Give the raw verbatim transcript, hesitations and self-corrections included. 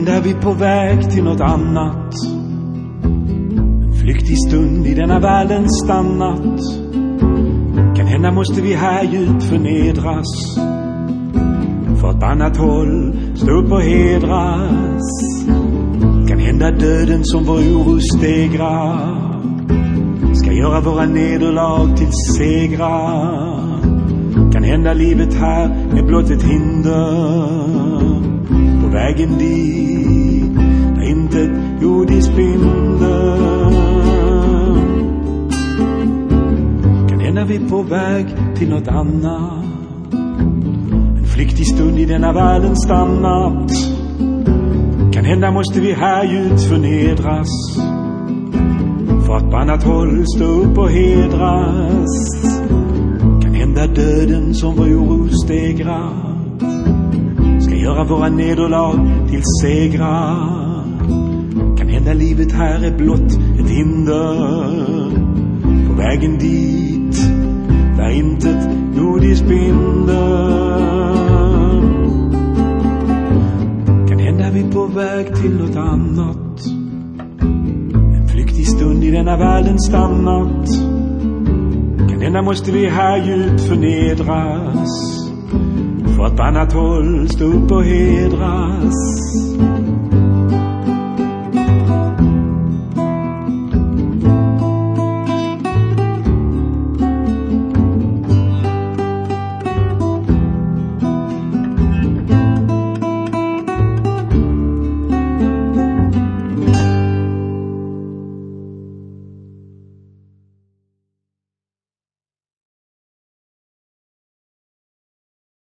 hända är vi på väg till något annat. En flyktig stund i denna världen stannat. Kan hända måste vi här djupt förnedras. För ett annat håll stå upp och hedras. Kan hända döden som vår oro stegrar ska göra våra nederlag till segrar. Kan hända livet här är blott ett hinder på vägen dit där inte ett jordiskt binder. Kan hända vi på väg till något annat. En flyktig stund i denna världen stannat. Kan hända måste vi här djupt förnedras. För att på annat håll stå upp och hedras. Kan hända döden som vår oro stegrar ska göra våra nederlag till segrar. Kan hända livet här är blott ett hinder på vägen dit där intet jordiskt binder. Kan hända vi på väg till något annat. En flyktig stund i denna världen stannat. Kan hända måste vi här djupt förnedras. För att på annat håll stå upp och hedras.